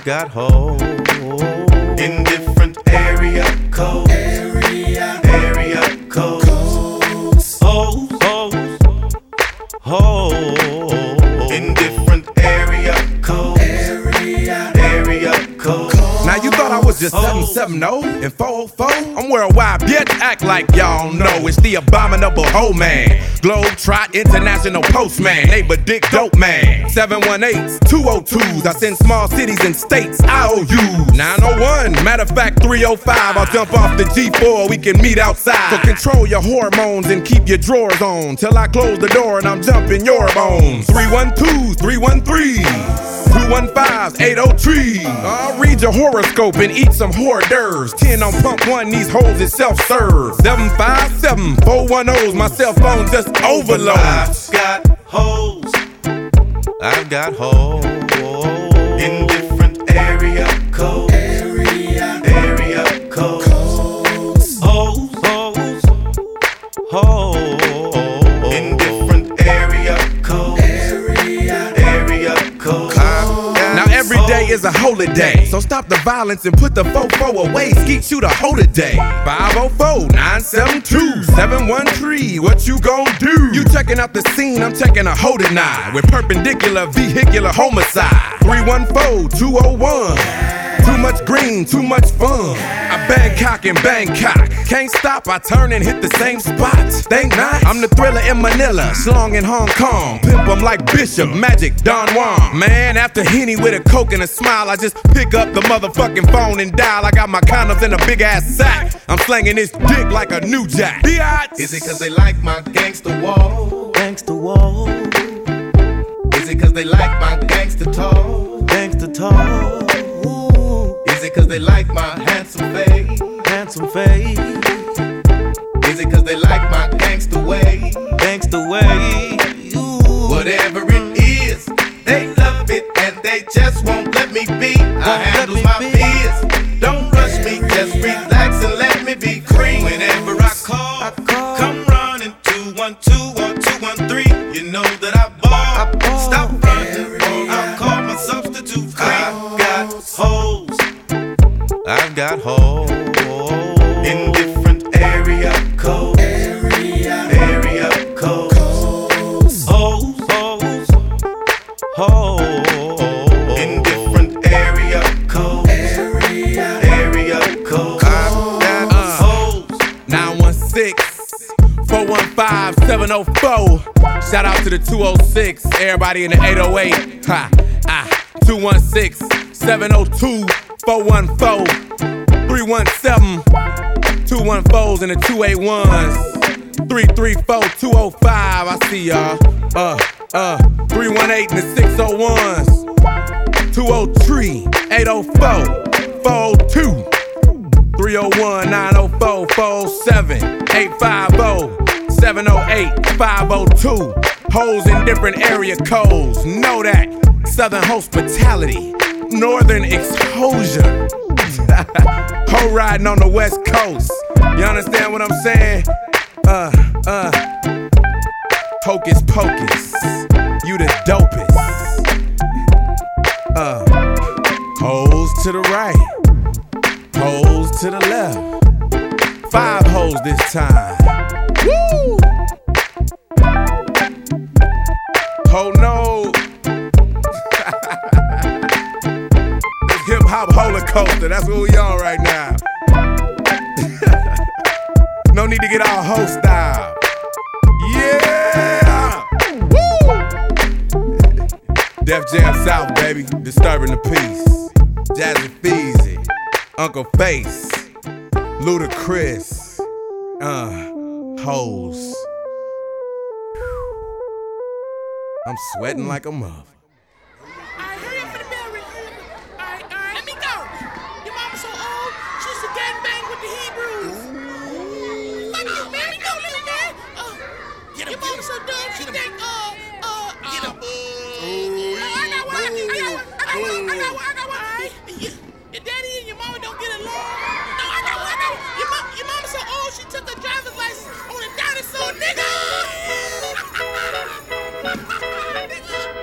I've got hoes in different area codes. Area codes. hoes, hoes, hoes In different area codes. Area codes. Now you thought I was just 770 and 404? I'm worldwide, bitch. Act like y'all know it's the abominable hoe man. Globetrot International Postman, neighbor Dick Dope Man. 718s, 202s. I send small cities and states IOUs. 901, matter of fact 305. I'll jump off the G4, we can meet outside. So control your hormones and keep your drawers on till I close the door and I'm jumping your bones. 312, 313. 215s, 803. I'll read your horoscope and eat some hors d'oeuvres. 10 on pump 1, these hoes is self-serve. 757, 410s, my cell phone just overloads. I've got hoes I've got hoes in different area codes. Area codes. hoes, hoes, hoes In different area codes. Area codes. Now every day is a holiday, so stop the violence and put the fofo away. Skeet you the hoe today. 504-972-713. What you gon' do? You checking out the scene, I'm checking a hoe tonight with perpendicular vehicular homicide. 314-201. Too much green, too much fun. I Bangkok and Bangkok. Can't stop, I turn and hit the same spot. Think not? I'm the thriller in Manila, slong in Hong Kong. Pimp 'em like Bishop, Magic, Don Juan. Man, after Henny with a coke and a smile, I just pick up the motherfucking phone and dial. I got my condoms in a big ass sack. I'm slanging this dick like a new jack. Biatch. Is it cause they like my gangster wall? Gangsta wall, Is it cause they like my gangster talk? gangsta talk, Is it cause they like my handsome face? handsome face, Is it cause they like my gangster way? gangsta way. Whatever it is, they love it and they just won't let me be. I handle my biz. Don't rush me, just relax and let me be free. Whenever I call, come running 212 or 213. You know that I ball. Stop running, I'll call my substitute free. I've got hoes I've got hoes in different area codes. Area codes. hoes, hoes, hoes In different area codes. Area codes. Hoes. 916-415-704. Shout out to the 206, everybody in the 808. 216-702-414. 317, 214s and the 281s. 334-205, I see y'all. 318 and the 601s. 203-804, 402. 301-904-47, 850-708-502. Hoes in different area codes. Know that. Southern hospitality, northern exposure. Hoe riding on the west coast. You understand what I'm saying? Hocus pocus. You the dopest. Hoes to the right. Hoes to the left. 5 hoes this time. Woo! Ho no. This hip hop holocaust. That's what we on right now. No need to get all hoe style. Yeah! Woo! Def Jam South, baby. Disturbing the peace. Jazzy Feezy. Uncle Face, Ludacris, hoes. I'm sweating like a mother. Hurry up for the bell ring. Alright, let me go. Your mama so old, she used to gangbang with the Hebrews. Fuck you, man. Let me go, little man. Your mama so dumb, she think,